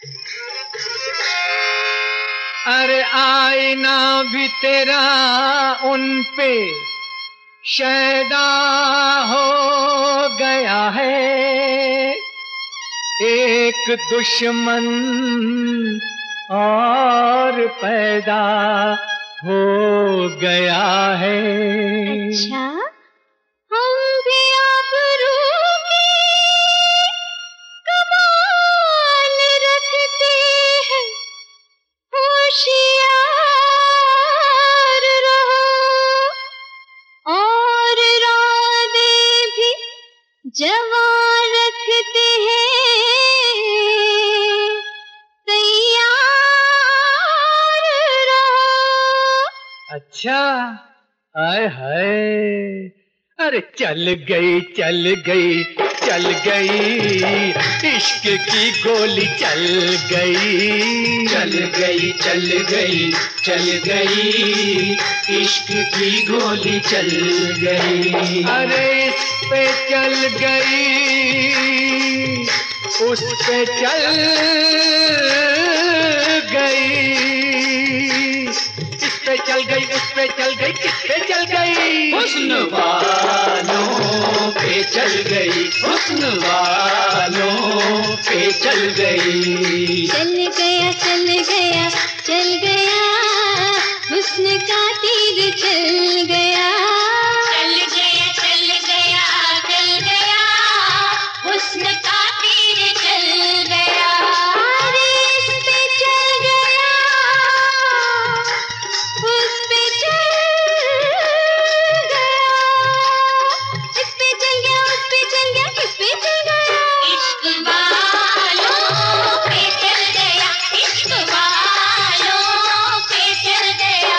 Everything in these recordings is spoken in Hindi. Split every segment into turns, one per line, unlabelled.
अरे आईना भी तेरा उन पे शैदा हो गया है, एक दुश्मन और पैदा हो गया है।
अच्छा, हम भी आबरू की कमाल रखते हैं, होशियार रहो और इरादे भी जवां रखते हैं, तैयार रहो।
अच्छा, आय हाय, अरे चल गई चल गई चल गई, इश्क की गोली चल गई।
चल गई चल गई चल गई, इश्क की गोली चल गई।
अरे इस पे चल गई, उस पे चल गई, इस पे चल गई उस पे चल गई, किस पे चल गई?
हुस्न वालों पे चल गई, हुस्न वालों पे चल गई।
चल गया चल गया चल गया, हुस्न का तीर चल गया। चल गया चल गया चल गया, हुस्न का तीर चल गया। अरे इस पे चल गया, उस पे चल गया, इस पे चल गया उस पे चल गया, किस पे चल गया? इश्क वालों पे चल गया, इश्क वालों पे चल गया।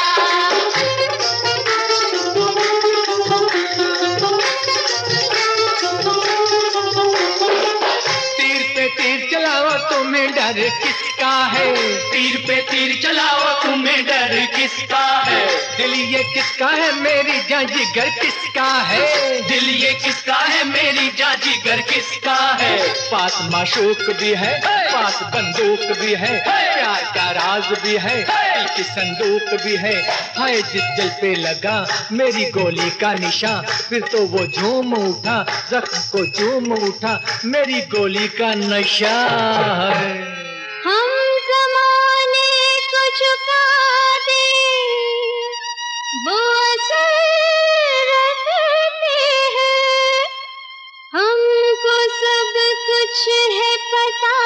तीर पे तीर चलाओ तुम्हें डर किसका है?
तीर पे तीर चलाओ तुम्हें डर किसका है?
दिल ये किसका है, मेरी जान जिगर किसका है?
दिल ये किसका है, मेरी जान जिगर किसका है?
पास माशूक भी है, पास बंदूक भी है, प्यार का राज भी है, दिल की संदूक भी है। हाय जिस दिल पे लगा मेरी गोली का निशान, फिर तो वो झूम उठा, जख्म को झूम उठा, मेरी गोली का नशा है।
हम ज़माने को झुका दे, वो असर रखते हैं, हमको सब कुछ है पता,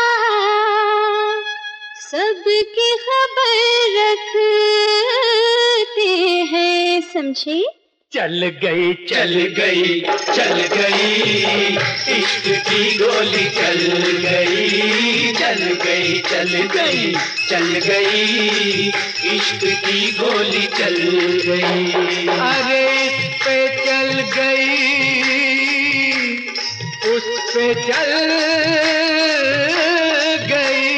सबकी खबर रखते हैं, समझे?
चल गई
चल गई चल गई, इश्क की गोली चल गई। चल गई चल गई चल गई, इश्क की गोली चल गई।
अरे इस पे चल गई, उस पे चल गई,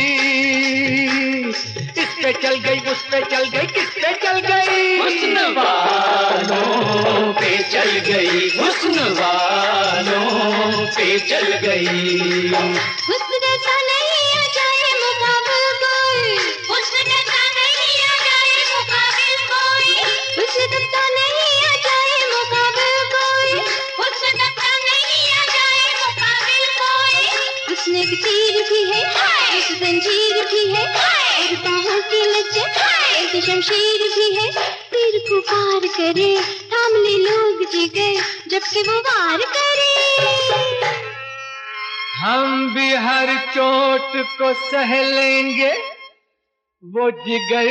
इस पे चल गई उस पे चल गई, किस पे चल गई?
हुस्न वालों पे चल गई, हुस्न वालों पे चल गई।
हुस्न जैसा नहीं आ जाए मुकाबिल कोई, हुस्न जैसा नहीं आ जाए मुकाबिल कोई, हुस्न जैसा नहीं आ जाए मुकाबिल कोई, हुस्न जैसा नहीं आ जाए मुकाबिल कोई। हुस्न एक तीर भी है, एक जंजीर भी है, और बाहों की लचक एक शमशीर भी है। तीर को पार करे, थाम ले लोग जिगर, जबकि वो वार करे।
हम भी हर चोट को सह लेंगे, वो जिगर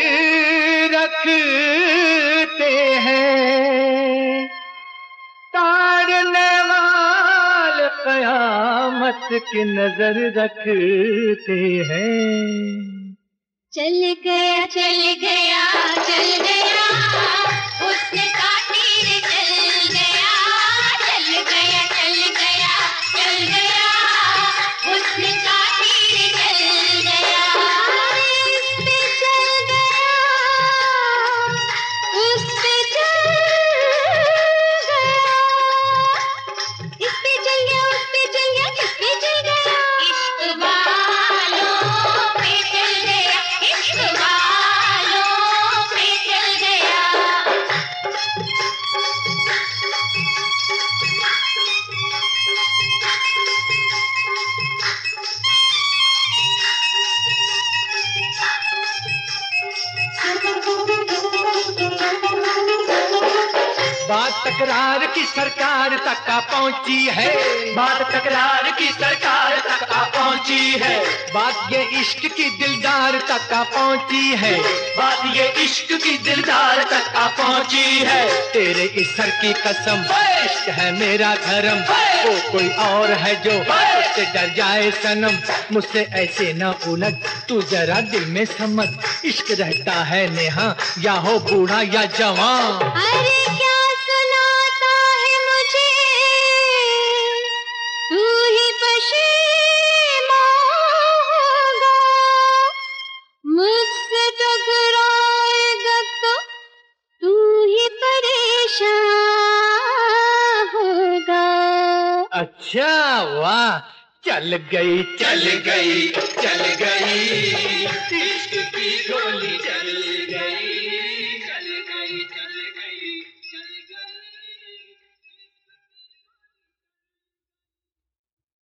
रखते हैं, ताड़ने वाले कयामत की नजर रखते हैं।
चल गया चल गया चल गया, हुस्न का तीर चल गया। चल गया चल गया चल गया, हुस्न का तीर चल गया। इस पे चल गया, उस पे चल गया, इस पे चल गया उस पे चल गया, किस पे चल गया? इश्क वालों
तकरार की सरकार तक आ पहुंची है,
बात तकरार की सरकार तक आ पहुंची है,
बात ये इश्क की दिलदार तक आ पहुंची है,
बात ये इश्क की दिलदार तक आ पहुंची है।
तेरे इस सर की कसम इश्क है मेरा धर्म, वो कोई और है जो उससे डर जाए सनम, मुझसे ऐसे न उलझ तू जरा दिल में समझ, इश्क रहता है नेहा या हो बूढ़ा या जवान।
अरे क्या सुनाता है मुझे तू ही पशेमान होगा, मुझसे टकराएगा तो तू ही परेशान होगा।
अच्छा वाह, चल गई
चल गई चल गई इश्क की गोली चल